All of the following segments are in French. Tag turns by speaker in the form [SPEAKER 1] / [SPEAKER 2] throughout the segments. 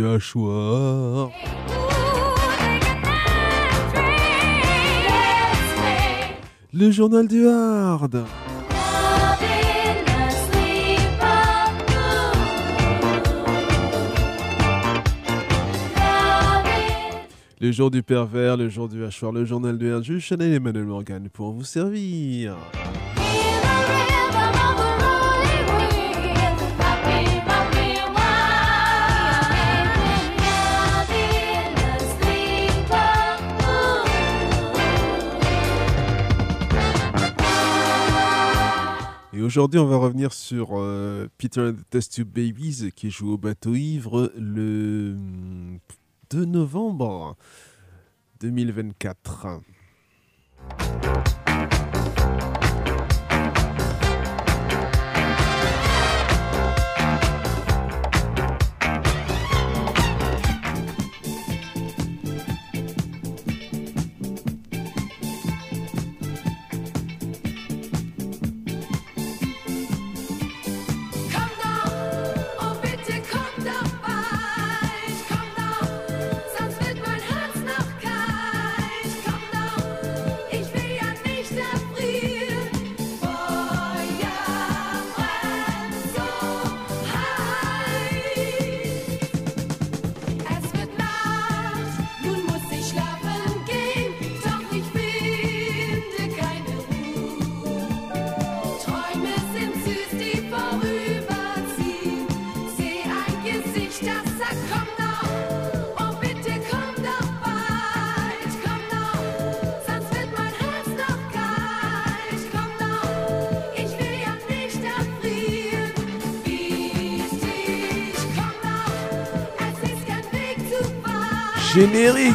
[SPEAKER 1] hachoir. Le journal du hard. Le jour du pervers, le jour du hachoir, le journal du hard. Jules Chanel et Emmanuel Morgan pour vous servir. Et aujourd'hui, on va revenir sur Peter and the Test Tube Babies qui joue au bateau ivre le 2 novembre 2024. Générique.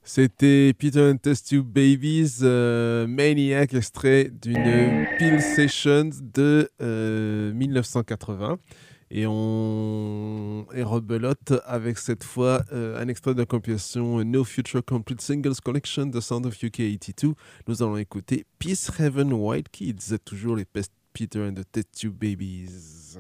[SPEAKER 1] C'était Peter and Test Tube Babies, Maniac, extrait d'une Peel Sessions de 1980. Et on rebelote avec cette fois un extrait de la compilation No Future Complete Singles Collection The Sound of UK 82. Nous allons écouter Peace Heaven White Kids, toujours les Peter and the Test Tube Babies.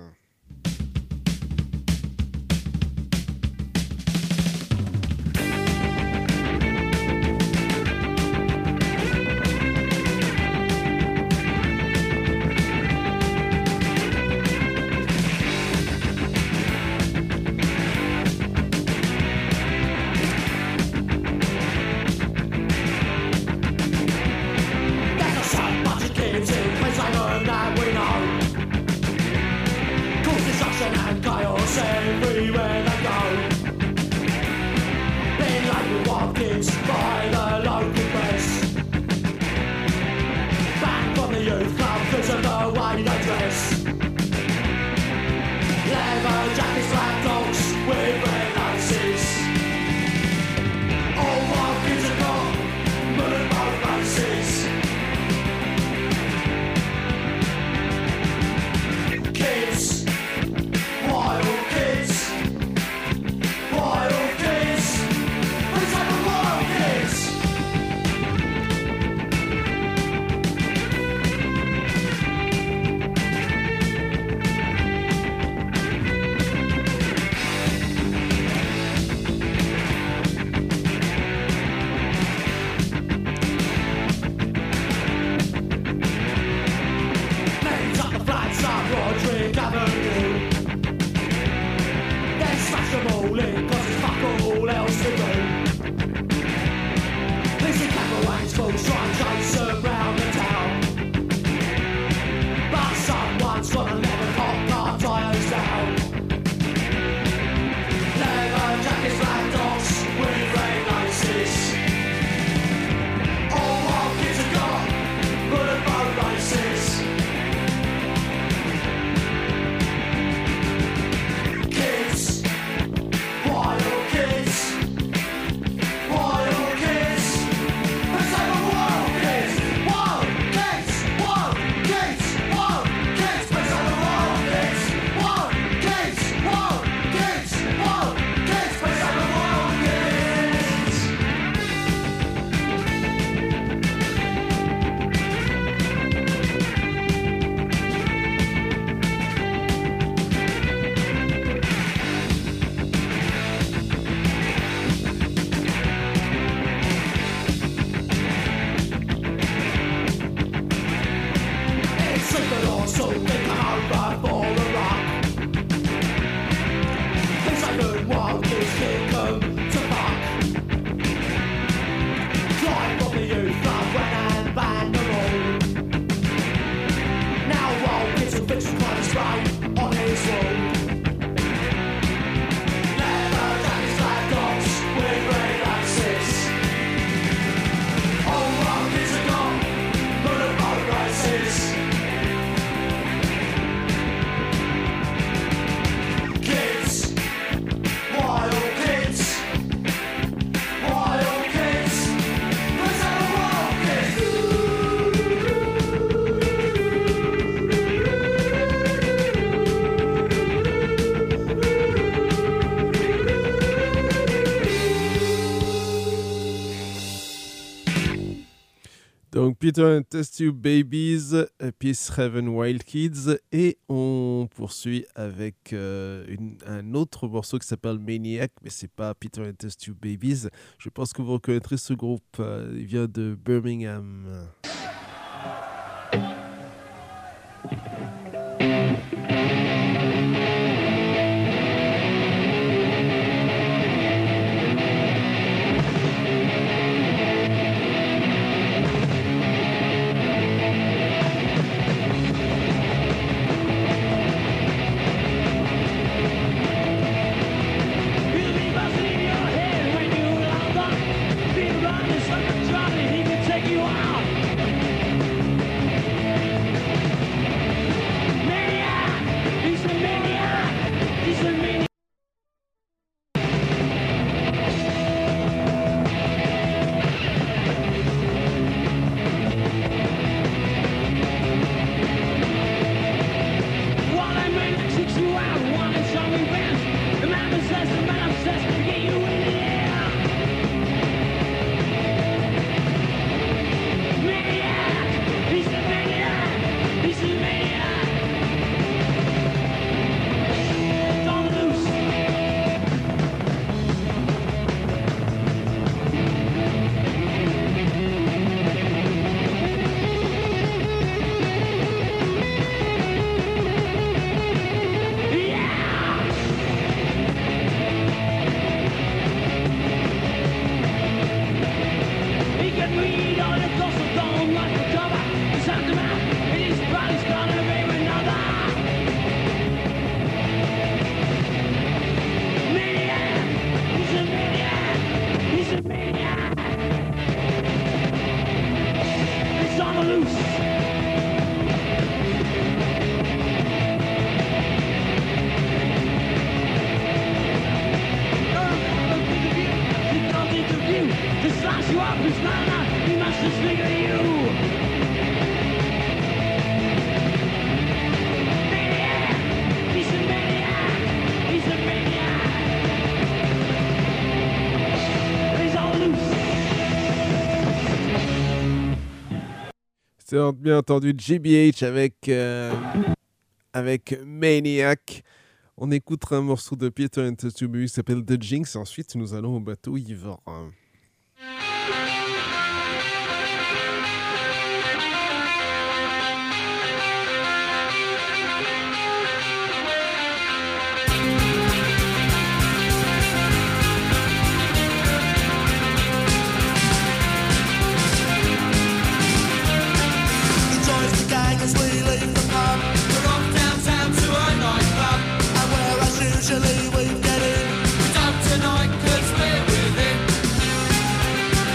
[SPEAKER 1] Donc Peter and Test Tube Babies, Peace Heaven Wild Kids, et on poursuit avec un autre morceau qui s'appelle Maniac, mais c'est pas Peter and Test Tube Babies. Je pense que vous reconnaîtrez ce groupe, il vient de Birmingham.
[SPEAKER 2] He can take you out.
[SPEAKER 1] C'est bien entendu GBH avec Maniac. On écoutera un morceau de Peter and the Two Babies qui s'appelle The Jinx. Et ensuite, nous allons au bateau ivre.
[SPEAKER 2] Usually we get in. Stop tonight 'cause we're within.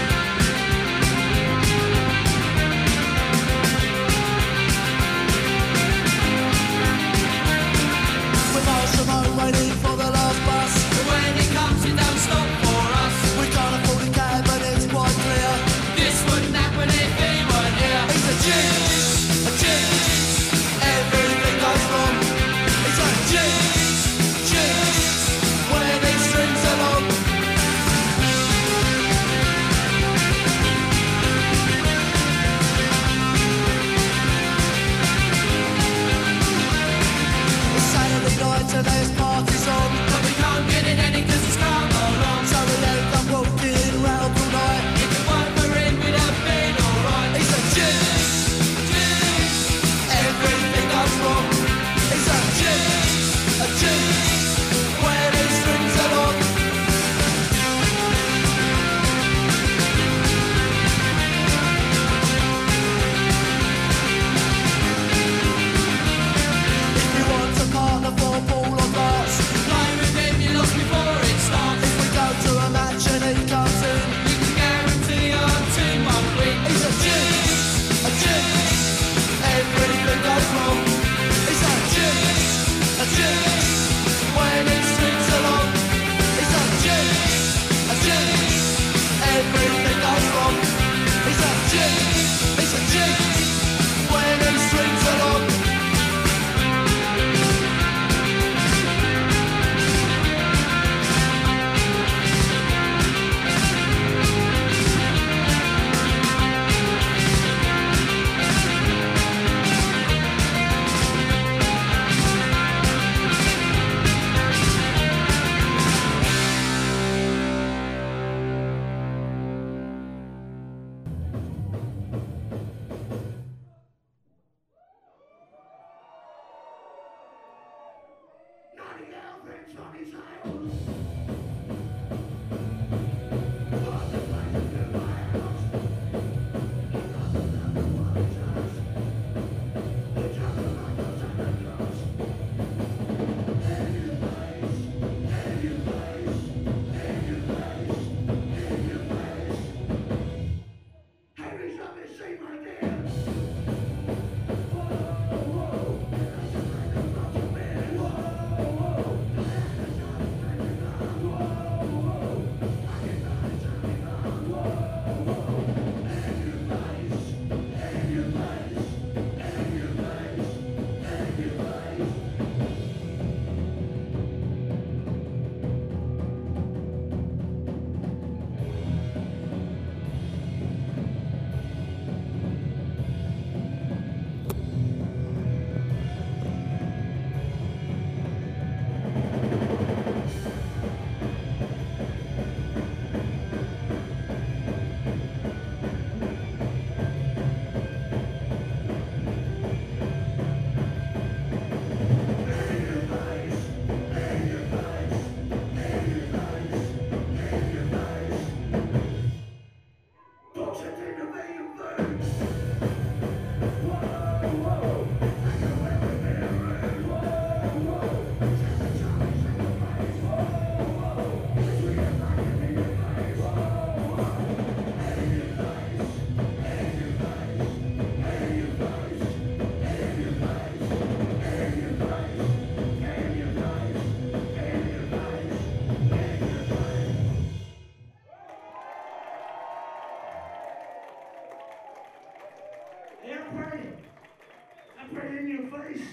[SPEAKER 2] I pray in your face.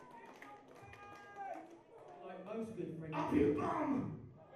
[SPEAKER 3] Like most good friends.
[SPEAKER 2] Up your bum.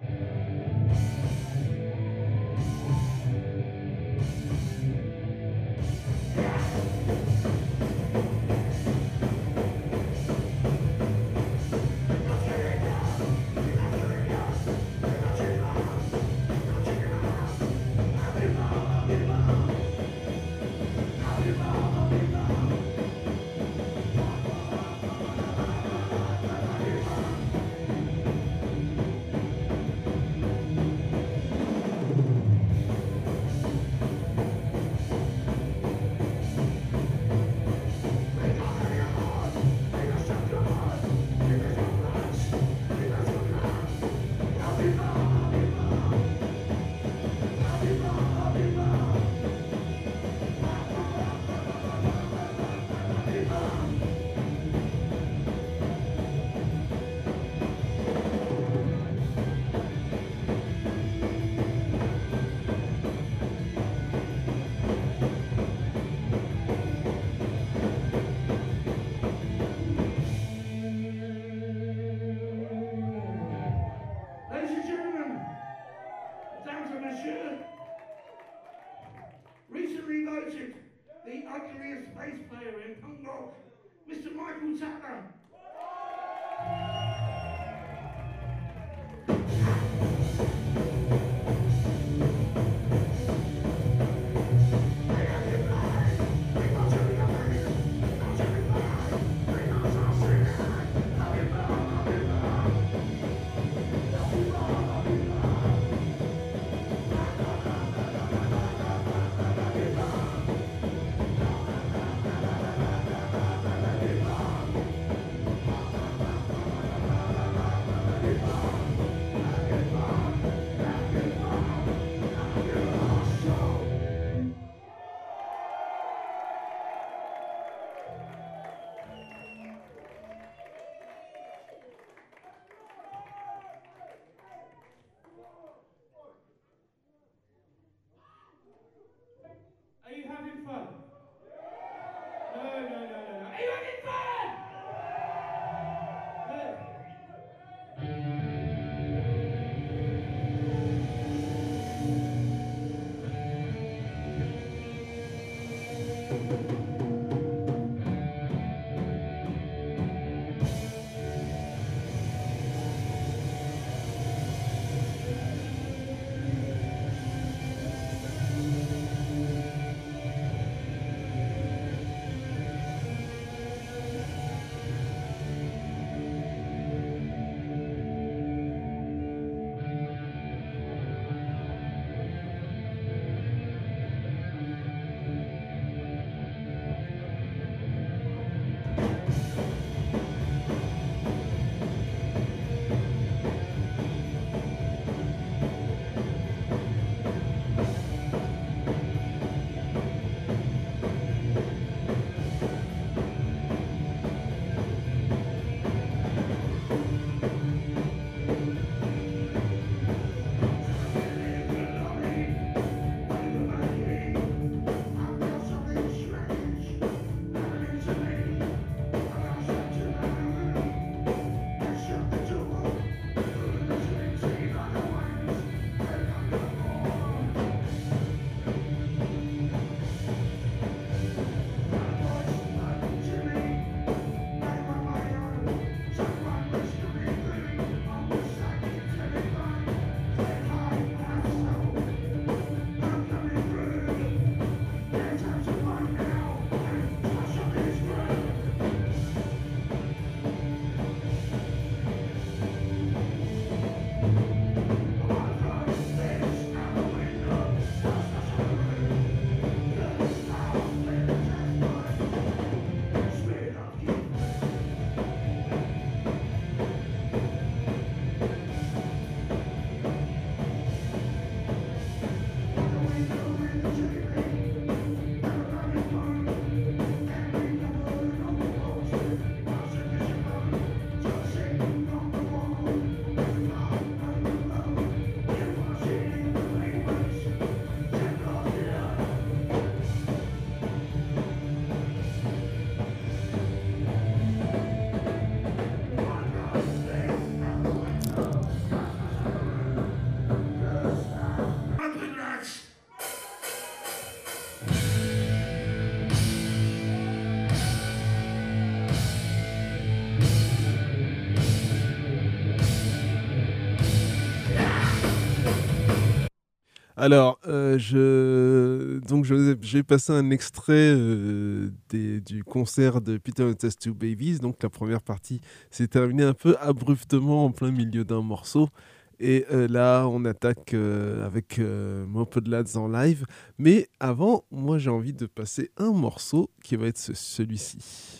[SPEAKER 2] Recently voted the ugliest bass player in punk rock, Mr. Michael Tucker.
[SPEAKER 3] Are you having fun? No. Are you having fun? Good.
[SPEAKER 1] Alors, j'ai passé un extrait du concert de Peter and Test Tube Babies. Donc, la première partie s'est terminée un peu abruptement en plein milieu d'un morceau. Et là, on attaque avec Moped Lads en live. Mais avant, moi, j'ai envie de passer un morceau qui va être celui-ci.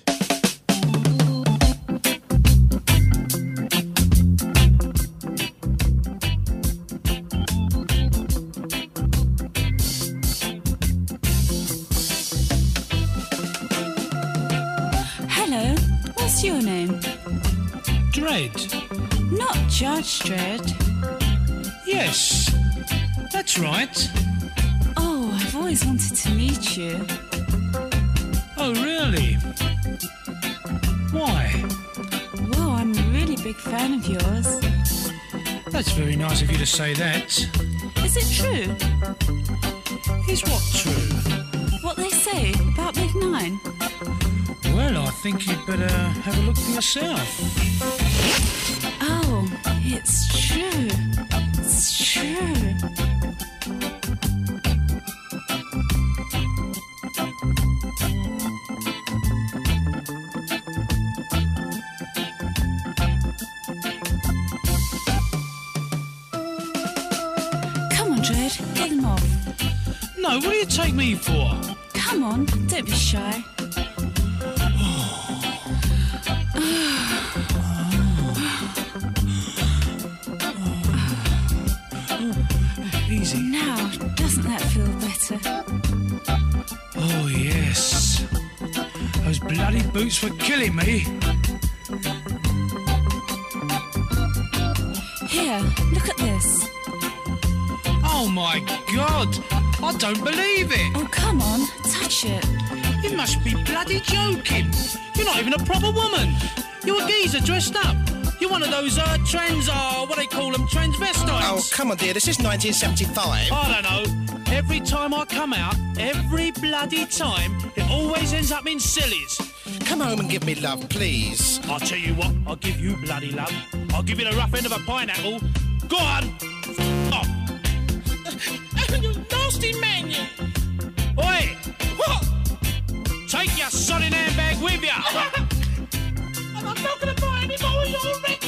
[SPEAKER 4] Hello, what's your name?
[SPEAKER 5] Dredd.
[SPEAKER 4] Not Judge Dredd.
[SPEAKER 5] Yes, that's right.
[SPEAKER 4] Oh, I've always wanted to meet you.
[SPEAKER 5] Oh, really? Why?
[SPEAKER 4] Well, I'm a really big fan of yours.
[SPEAKER 5] That's very nice of you to say that.
[SPEAKER 4] Is it true?
[SPEAKER 5] Is what true?
[SPEAKER 4] What they say about Big Nine?
[SPEAKER 5] Well, I think you'd better have a look for yourself.
[SPEAKER 4] Oh, it's true. It's true. Come on, Dredd, get them off.
[SPEAKER 5] No, what do you take me for?
[SPEAKER 4] Come on, don't be shy.
[SPEAKER 5] Easy.
[SPEAKER 4] Now, doesn't that feel better?
[SPEAKER 5] Oh, yes. Those bloody boots were killing me.
[SPEAKER 4] Here, look at this.
[SPEAKER 5] Oh, my God. I don't believe it.
[SPEAKER 4] Oh, come on, touch it.
[SPEAKER 5] You must be bloody joking. You're not even a proper woman. You're a geezer dressed up. You're one of those what they call them, transvestites.
[SPEAKER 6] Oh, come on, dear, this is 1975.
[SPEAKER 5] I don't know. Every time I come out, every bloody time, it always ends up in sillies.
[SPEAKER 6] Come home and give me love, please.
[SPEAKER 5] I'll tell you what, I'll give you bloody love. I'll give you the rough end of a pineapple. Go on. Oh.
[SPEAKER 6] You nasty man, you.
[SPEAKER 5] Oi! What? Take your sodding handbag with you.
[SPEAKER 6] I'm not going to buy any more of your records.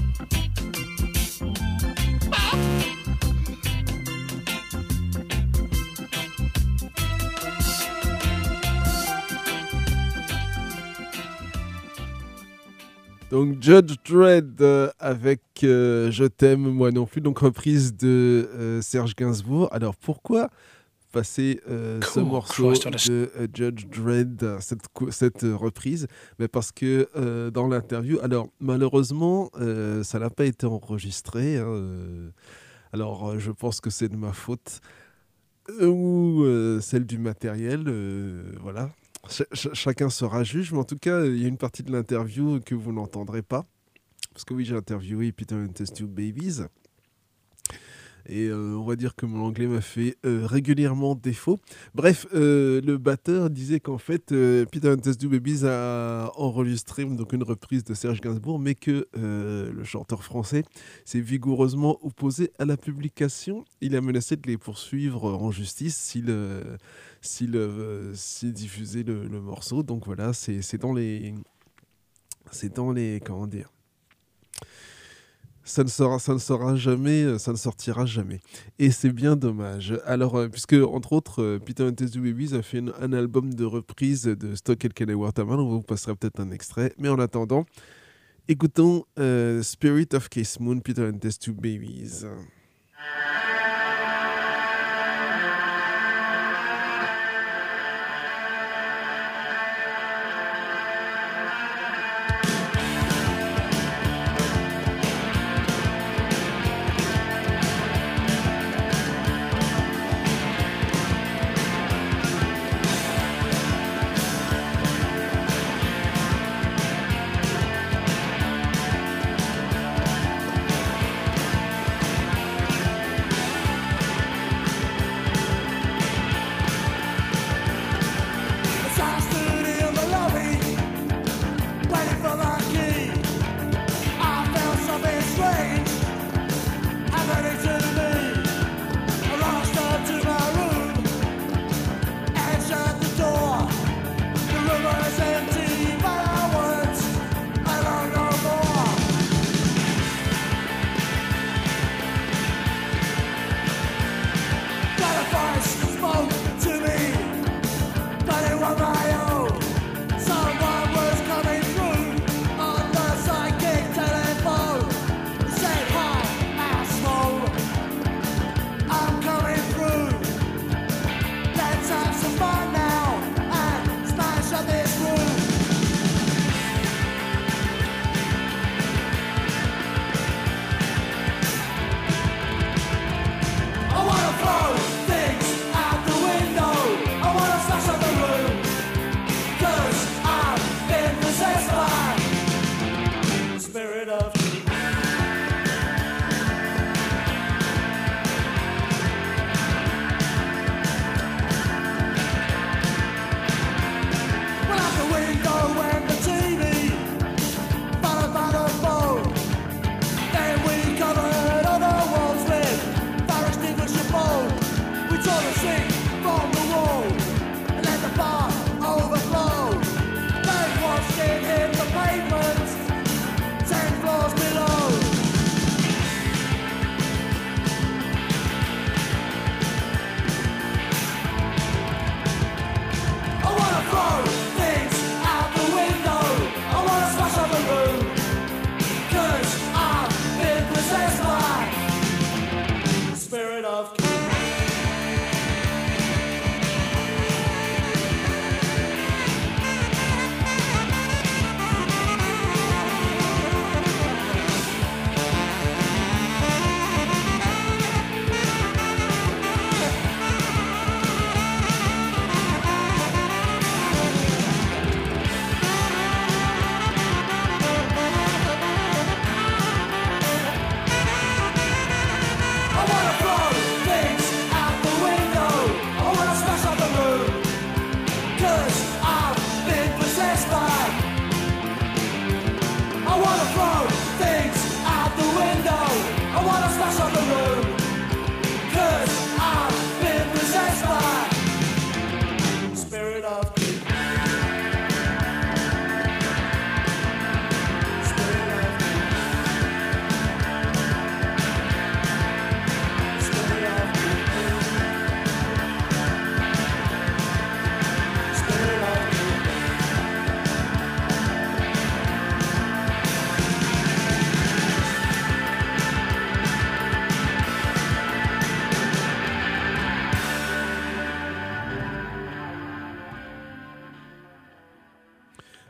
[SPEAKER 1] Donc Judge Dredd avec Je t'aime, moi non plus, donc reprise de Serge Gainsbourg. Alors pourquoi passer ce morceau de Judge Dredd, cette reprise? Mais parce que dans l'interview, alors malheureusement, ça n'a pas été enregistré. Alors je pense que c'est de ma faute ou celle du matériel, voilà. Chacun sera juge, mais en tout cas, il y a une partie de l'interview que vous n'entendrez pas. Parce que oui, j'ai interviewé Peter and Test Tube Babies. Et on va dire que mon anglais m'a fait régulièrement défaut. Bref, le batteur disait qu'en fait, Peter and Test Tube Babies a enregistré donc une reprise de Serge Gainsbourg, mais que le chanteur français s'est vigoureusement opposé à la publication. Il a menacé de les poursuivre en justice s'il diffusait le morceau. Donc voilà, c'est dans les comment dire, ça ne sortira jamais. Et c'est bien dommage. Alors, puisque, entre autres, Peter and Test Tube Babies a fait un album de reprise de Stock Aitken et Waterman. On vous passera peut-être un extrait. Mais en attendant, écoutons Spirit of Case Moon, Peter and Test Tube Babies.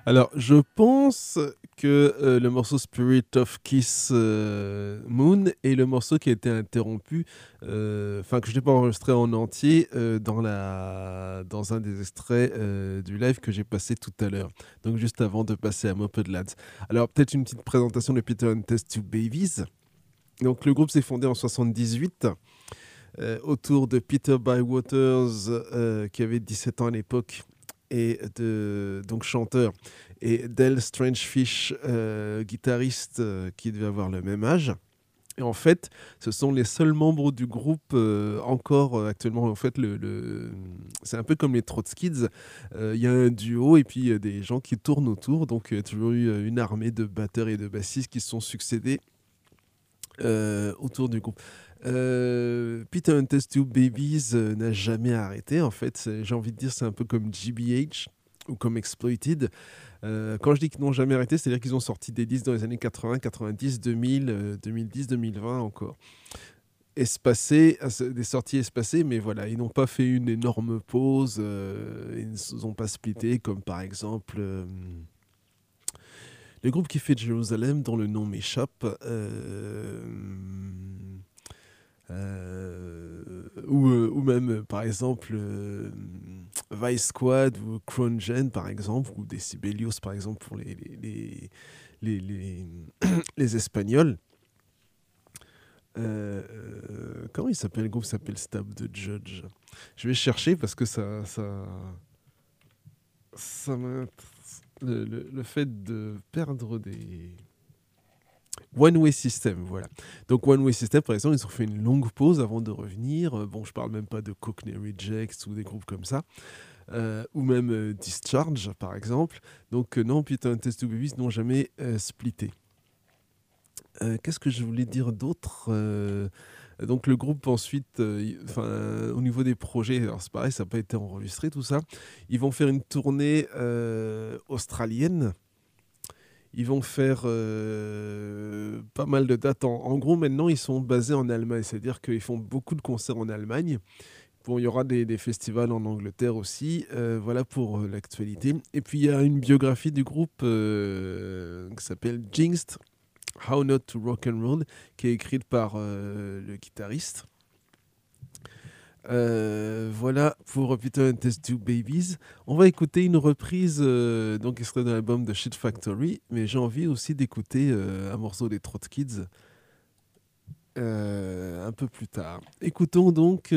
[SPEAKER 1] Alors, je pense que le morceau Spirit of Kiss Moon est le morceau qui a été interrompu, que je n'ai pas enregistré en entier dans un des extraits du live que j'ai passé tout à l'heure. Donc, juste avant de passer à Moped Lads. Alors, peut-être une petite présentation de Peter and Test Tube Babies. Donc, le groupe s'est fondé en 1978 autour de Peter Bywaters, qui avait 17 ans à l'époque, et donc chanteur, et Del Strangefish, guitariste, qui devait avoir le même âge. Et en fait, ce sont les seuls membres du groupe encore actuellement. En fait, c'est un peu comme les Trotskids. Il y a un duo et puis il y a des gens qui tournent autour. Donc, il y a toujours eu une armée de batteurs et de bassistes qui se sont succédés autour du groupe. Peter and Test Tube Babies n'a jamais arrêté. En fait, j'ai envie de dire, c'est un peu comme GBH ou comme Exploited. Quand je dis qu'ils n'ont jamais arrêté, c'est-à-dire qu'ils ont sorti des disques dans les années 80, 90, 2000, 2010, 2020 encore. Espacés, des sorties espacées, mais voilà, ils n'ont pas fait une énorme pause, ils ne se sont pas splittés, comme par exemple le groupe qui fait Jérusalem, dont le nom m'échappe, ou même par exemple Vice Squad ou Krongen par exemple, ou Decibelios par exemple pour les Espagnols. Comment il s'appelle? Le groupe s'appelle Stab the Judge. Je vais chercher parce que ça m'a... Le fait de perdre des... One Way System, voilà. Donc One Way System, par exemple, ils ont fait une longue pause avant de revenir. Bon, je parle même pas de Cockney Rejects ou des groupes comme ça. Ou même Discharge, par exemple. Donc non, Peter and Test Tube Babies n'ont jamais splitté. Qu'est-ce que je voulais dire d'autre? Donc le groupe ensuite, au niveau des projets, alors c'est pareil, ça n'a pas été enregistré tout ça. Ils vont faire une tournée australienne. Ils vont faire pas mal de dates. En gros, maintenant, ils sont basés en Allemagne. C'est-à-dire qu'ils font beaucoup de concerts en Allemagne. Bon, il y aura des festivals en Angleterre aussi. Voilà pour l'actualité. Et puis, il y a une biographie du groupe qui s'appelle Jinxed, How Not to Rock and Roll, qui est écrite par le guitariste. Voilà pour Peter and Test Tube Babies. On va écouter une reprise donc extrait de l'album de Shit Factory, mais j'ai envie aussi d'écouter un morceau des Trotskids un peu plus tard. Écoutons donc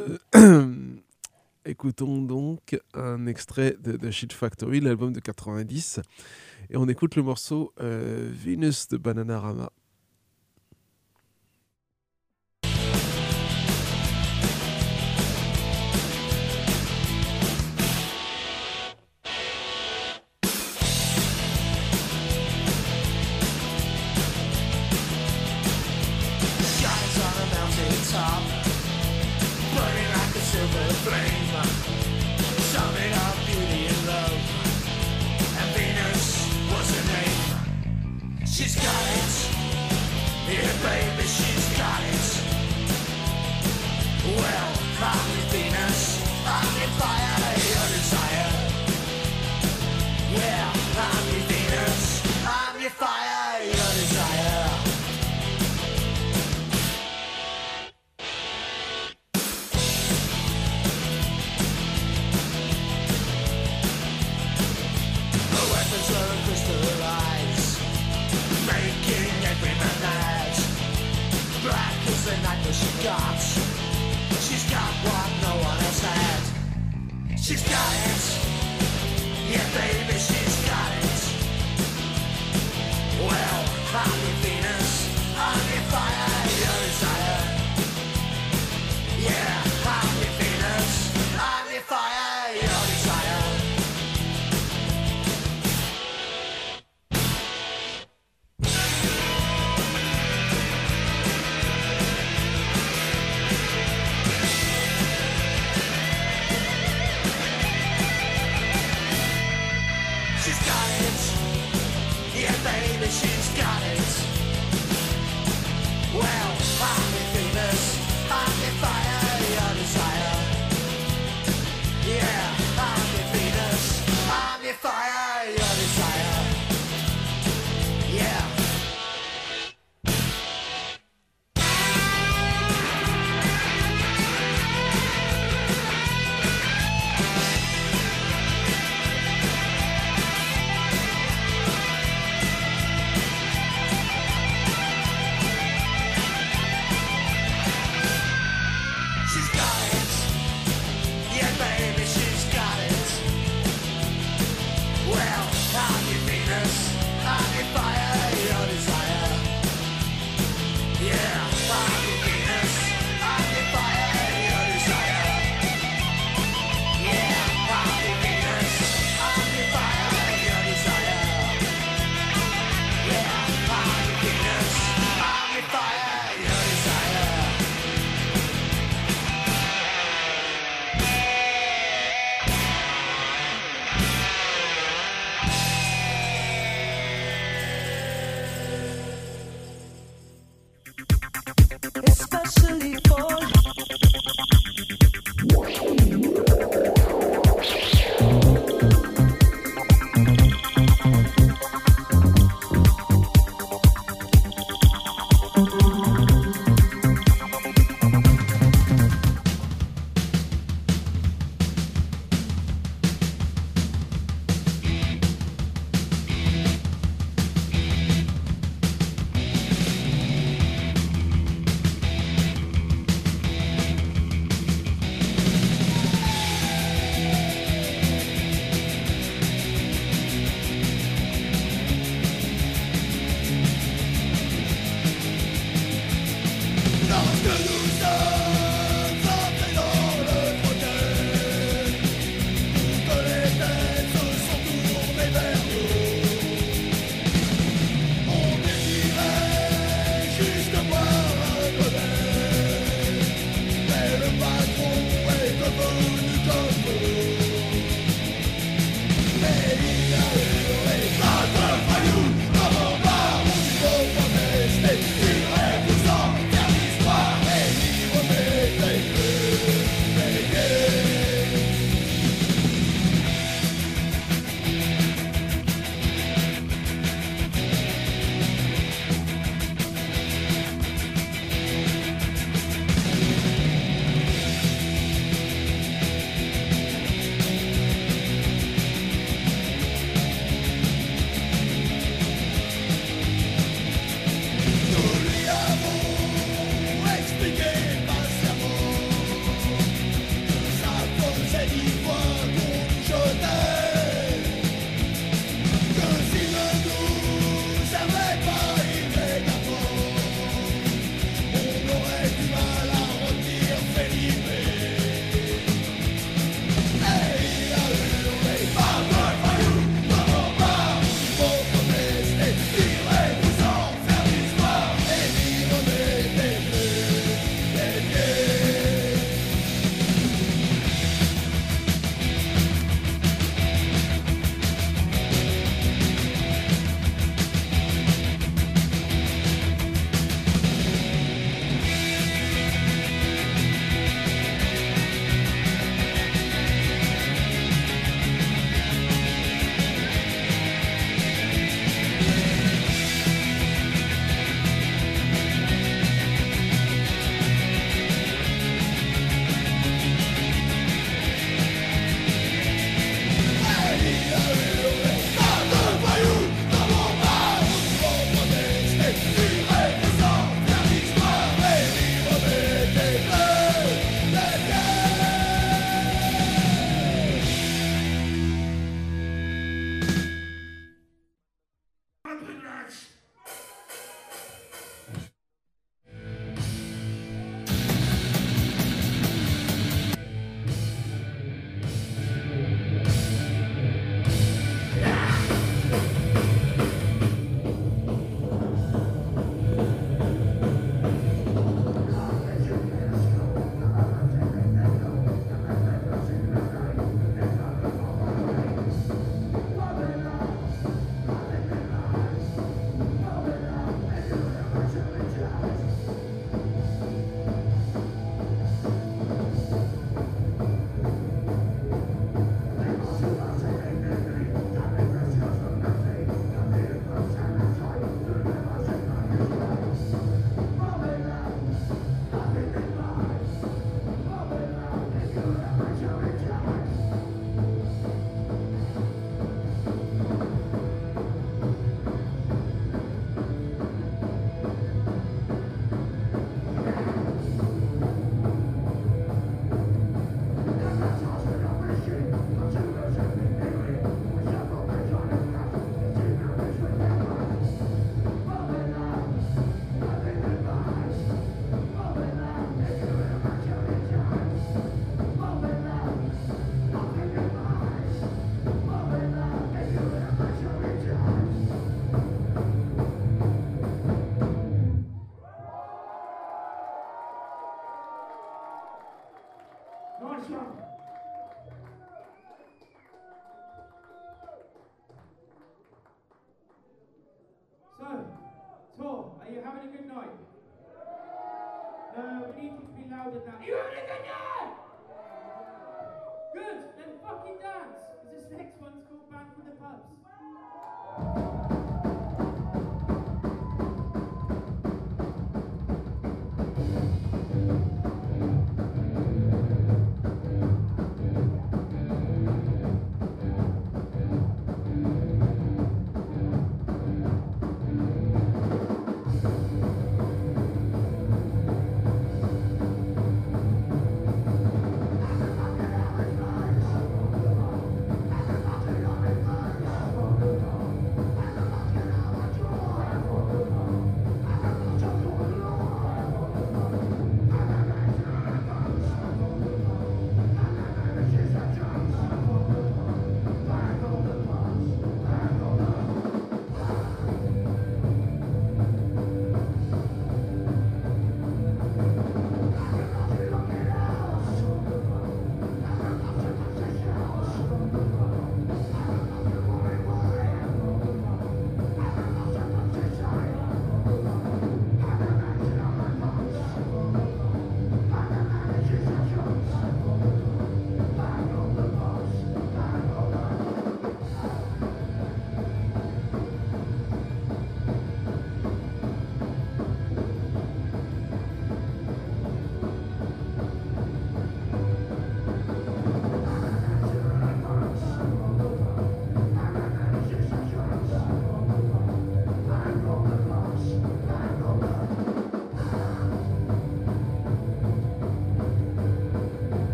[SPEAKER 1] un extrait de Shit Factory, l'album de 90, et on écoute le morceau Venus de Bananarama.
[SPEAKER 7] She's got it, yeah baby, she's got it. Well, I'm Venus, I'm your fire, your desire. Yeah, I'm Venus, I'm your fire, your desire. The weapons are crystallized, making every man mad. Black is the night that she got. She's got what no one else had. She's got it. Yeah, baby, she's got it. Well, I'm your Venus, I'm your fire, your desire. Yeah, I'm your Venus, I'm your fire, your desire.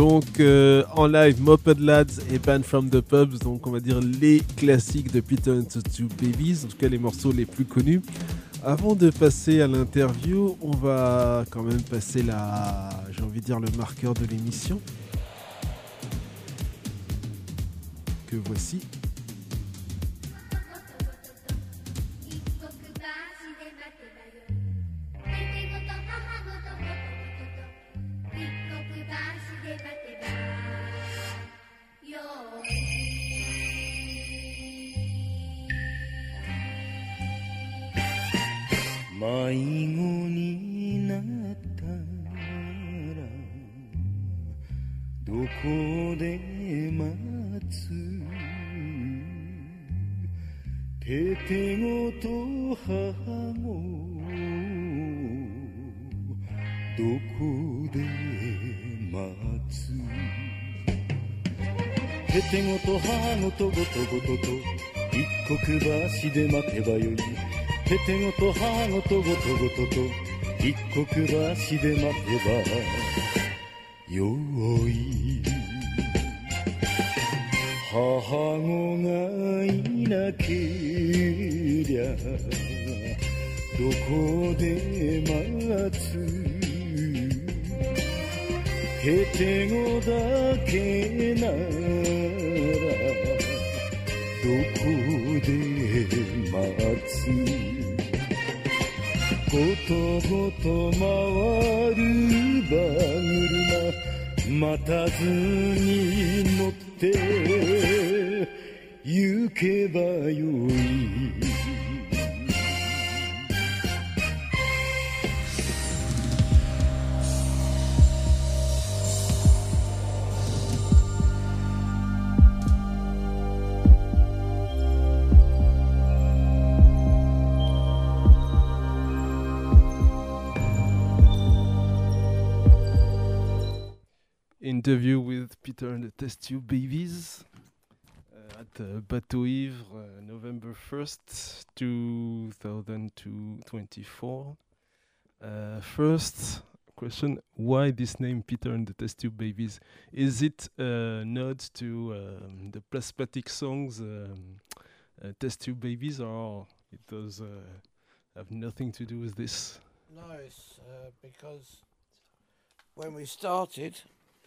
[SPEAKER 1] Donc en live, Moped Lads et Band from the Pubs, donc on va dire les classiques de Peter and the Two Babies, en tout cas les morceaux les plus connus. Avant de passer à l'interview, on va quand même passer j'ai envie de dire le marqueur de l'émission. Que voici. Interview with Peter and the Test Tube Babies at Bateau Ivre, November 1st, 2024. First question, why this name Peter and the Test Tube Babies? Is it a nod to the plasmatic songs Test Tube Babies, or it does have nothing to do with this?
[SPEAKER 2] No, it's because when we started,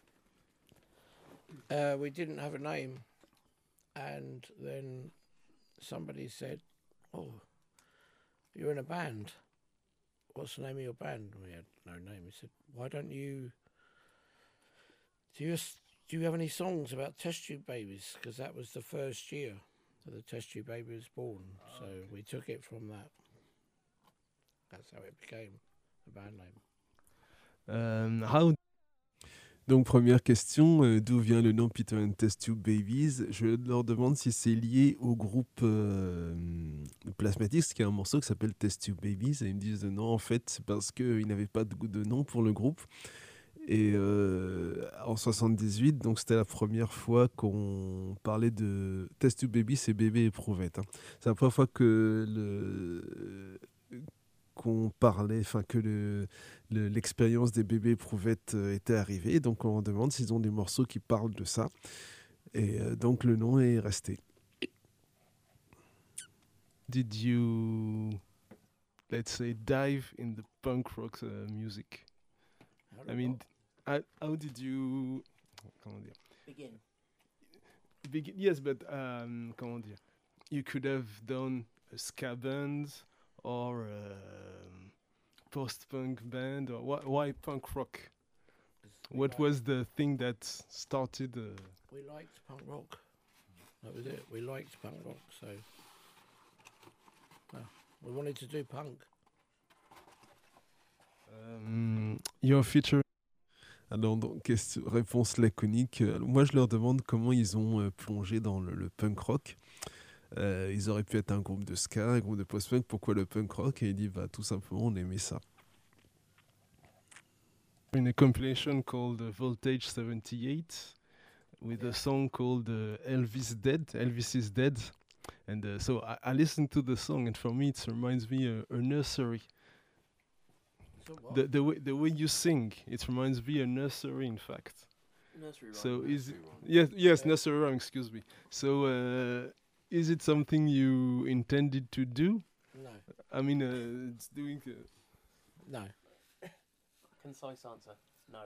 [SPEAKER 2] we didn't have a name, and then somebody said, "Oh, you're in a band. What's the name of your band?" We had no name. He said, "Why don't you? Do you have any songs about Test Tube Babies? Because that was the first year that the Test Tube Baby was born. So we took it from that. That's how it became the band name."
[SPEAKER 1] How Donc première question, d'où vient le nom Peter and Test Tube Babies? Je leur demande si c'est lié au groupe Plasmatics, qui a un morceau qui s'appelle Test Tube Babies, et ils me disent non, en fait c'est parce qu'ils n'avaient pas de nom pour le groupe. Et en 78, donc c'était la première fois qu'on parlait de Test Tube Babies, c'est bébé éprouvette. Hein. C'est la première fois que qu'on parlait, enfin que l'expérience des bébés éprouvettes était arrivée. Donc on demande s'ils ont des morceaux qui parlent de ça. Et donc le nom est resté. Did you, let's say, dive in the punk rock music? I mean, how did you... Comment dire? Begin. Yes, but comment dire? You could have done a ska band or post-punk band, or why punk rock? What was the thing that started?
[SPEAKER 2] We liked punk rock. That was it. We liked punk rock, so we wanted to do punk.
[SPEAKER 1] Your feature. Alors, donc, réponse laconique. Moi, je leur demande comment ils ont plongé dans le punk rock. Ils auraient pu être un groupe de ska, un groupe de post-punk. Pourquoi le punk rock? Et il dit, tout simplement, on aimait ça. In a compilation called Voltage 78, with a song called Elvis is Dead. And so I listened to the song, and for me, it reminds me a nursery. The way you sing, it reminds me a nursery, in fact.
[SPEAKER 8] Nursery rhyme.
[SPEAKER 9] So is it,
[SPEAKER 8] Nursery rhyme.
[SPEAKER 9] yes, nursery rhyme. Excuse me. So is it something you intended to do?
[SPEAKER 2] No.
[SPEAKER 9] I mean, it's doing.
[SPEAKER 2] No.
[SPEAKER 8] Concise answer. No.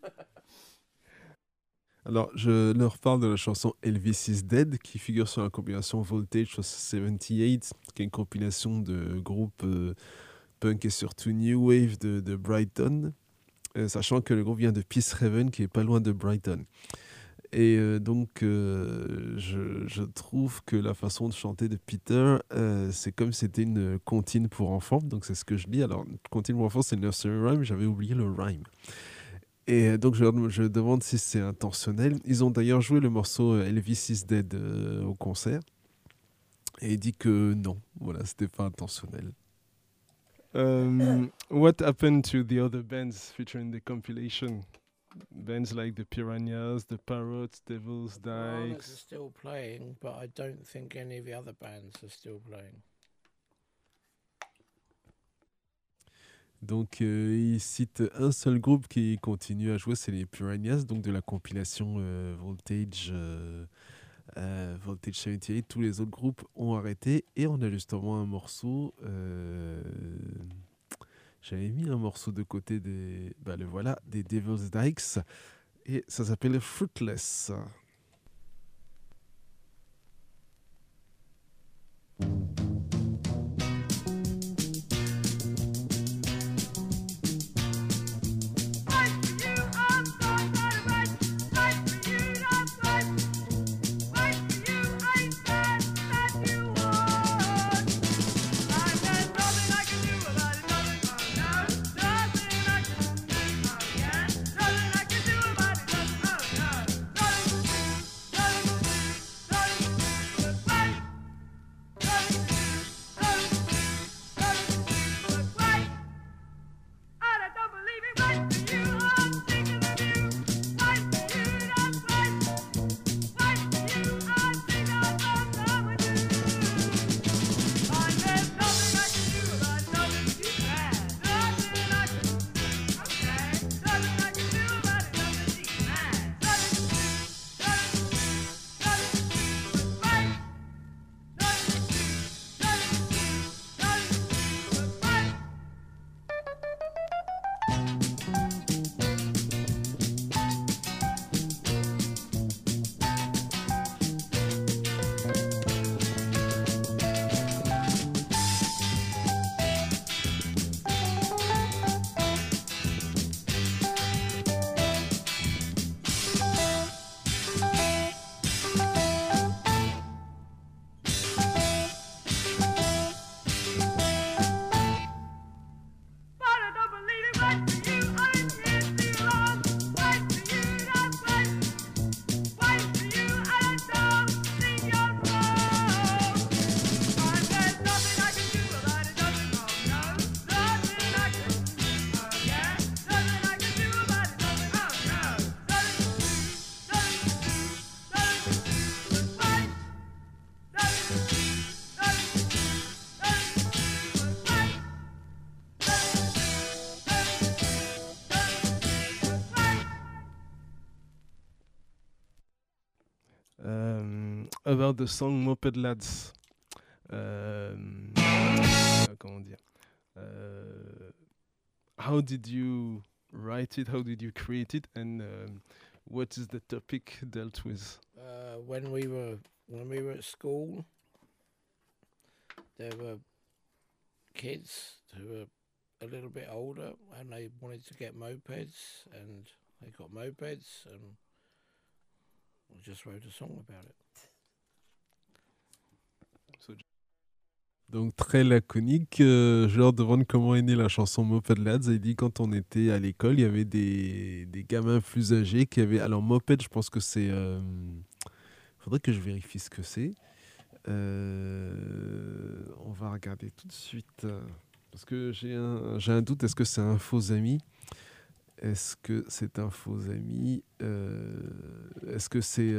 [SPEAKER 1] Alors, je leur parle de la chanson Elvis is Dead, qui figure sur la compilation Voltage 78, qui est une compilation de groupes punk et surtout new wave de Brighton, sachant que le groupe vient de Peacehaven, qui est pas loin de Brighton. Et donc, je trouve que la façon de chanter de Peter, c'est comme si c'était une comptine pour enfants. Donc, c'est ce que je dis. Alors, comptine pour enfants, c'est le nursery rhyme. J'avais oublié le rhyme. Et donc, je demande si c'est intentionnel. Ils ont d'ailleurs joué le morceau Elvis is Dead au concert. Et il dit que non, voilà, c'était pas intentionnel.
[SPEAKER 9] What happened to the other bands featuring the compilation? Bands like the Piranhas, the Parrots, Devil's
[SPEAKER 2] Piranhas are
[SPEAKER 9] Dykes.
[SPEAKER 2] still playing, but I don't think any of the other bands are still playing.
[SPEAKER 1] Donc, il cite un seul groupe qui continue à jouer, c'est les Piranhas, donc de la compilation Voltage 78. Tous les autres groupes ont arrêté et on a justement un morceau. J'avais mis un morceau de côté des Devil's Dykes et ça s'appelle Fruitless.
[SPEAKER 9] About the song Moped Lads. Comment dire? How did you write it? How did you create it? And what is the topic dealt with?
[SPEAKER 2] When we were at school, there were kids who were a little bit older, and they wanted to get mopeds, and they got mopeds, and I just wrote a song about it.
[SPEAKER 1] Donc très laconique, je leur demande comment est née la chanson Moped Lads. Il dit quand on était à l'école, il y avait des gamins plus âgés qui avaient... Alors Moped, je pense que c'est... faudrait que je vérifie ce que c'est. On va regarder tout de suite. Parce que j'ai un doute, est-ce que c'est un faux ami? Est-ce que c'est un faux ami? Est-ce que c'est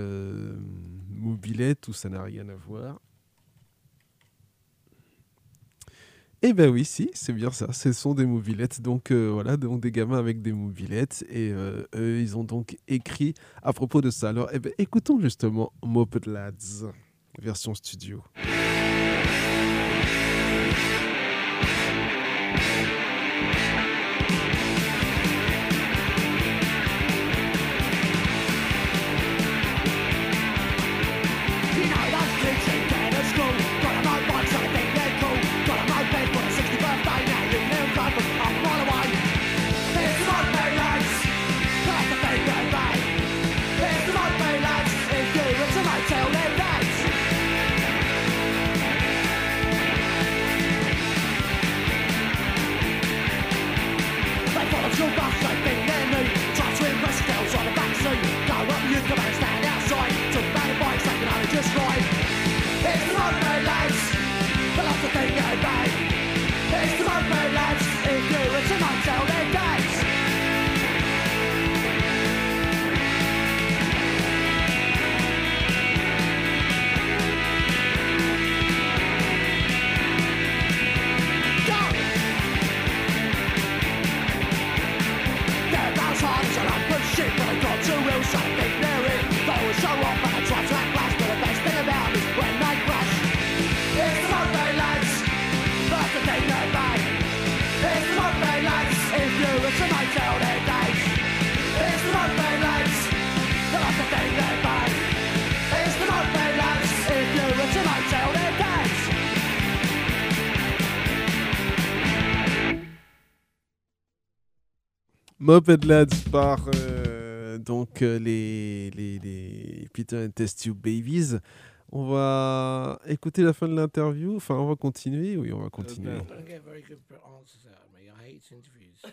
[SPEAKER 1] Mobilette ou ça n'a rien à voir? Eh ben oui, si, c'est bien ça. Ce sont des mobilettes. Donc voilà, donc des gamins avec des mobilettes. Et eux, ils ont donc écrit à propos de ça. Alors, eh ben, écoutons justement Moped Lads, version studio. Moped Lads par donc les Peter and Test Tube Babies. On va écouter la fin de l'interview. Enfin, on va continuer. Oui, on va continuer.
[SPEAKER 2] Don't get very good answers out of me. I hate interviews.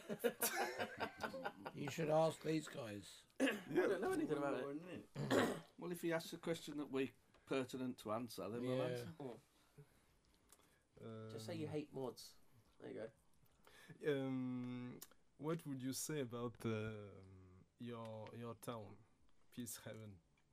[SPEAKER 2] You should ask these guys.
[SPEAKER 8] I don't know anything about it.
[SPEAKER 10] Well, if he asks a question that we're pertinent to answer, then we'll
[SPEAKER 2] Yeah.
[SPEAKER 10] answer.
[SPEAKER 8] Just say you hate mods. There you go.
[SPEAKER 9] What would you say about your town, Peace Haven?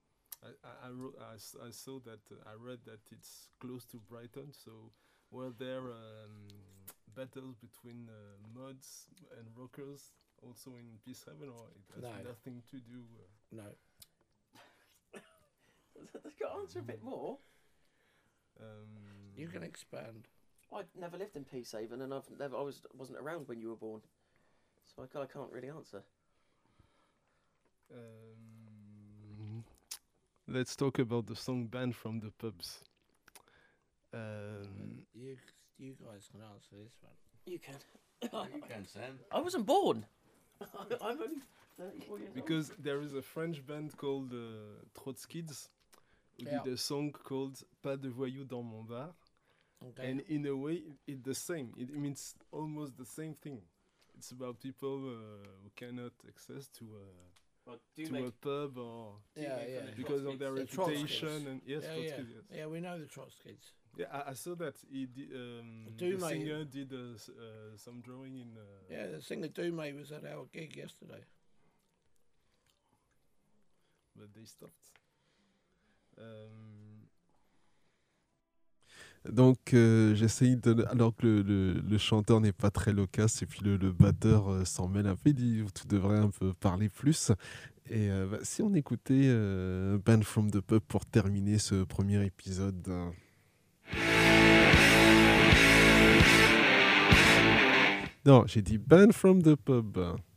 [SPEAKER 9] I saw that I read that it's close to Brighton. So were there battles between mods and rockers also in Peace Haven, or it has nothing to do?
[SPEAKER 2] No.
[SPEAKER 8] They've got to answer a bit more.
[SPEAKER 2] You can expand.
[SPEAKER 8] I never lived in Peacehaven, and I wasn't around when you were born, so I can't really answer.
[SPEAKER 9] Let's talk about the song "Banned from the Pubs."
[SPEAKER 2] You guys can answer this one.
[SPEAKER 8] You can.
[SPEAKER 10] You can, Sam.
[SPEAKER 8] I wasn't born. I'm only 34 years
[SPEAKER 9] Because there is a French band called Trotskids who did a song called "Pas de voyous dans mon bar."
[SPEAKER 2] Okay.
[SPEAKER 9] And in a way, it's the same. It means almost the same thing. It's about people who cannot access to a pub or because of their reputation and Trotskids, yes.
[SPEAKER 2] Yeah, we know the Trotskids.
[SPEAKER 9] Yeah, I saw that he did. The singer did some drawing in.
[SPEAKER 2] Yeah, the singer Dume was at our gig yesterday.
[SPEAKER 9] But they stopped.
[SPEAKER 1] Donc j'essaye de... Alors que le chanteur n'est pas très loquace et puis le batteur s'en mêle un peu, il dit tu devrais un peu parler plus. Et si on écoutait Band from the Pub pour terminer ce premier épisode. Non, j'ai dit Band from the Pub.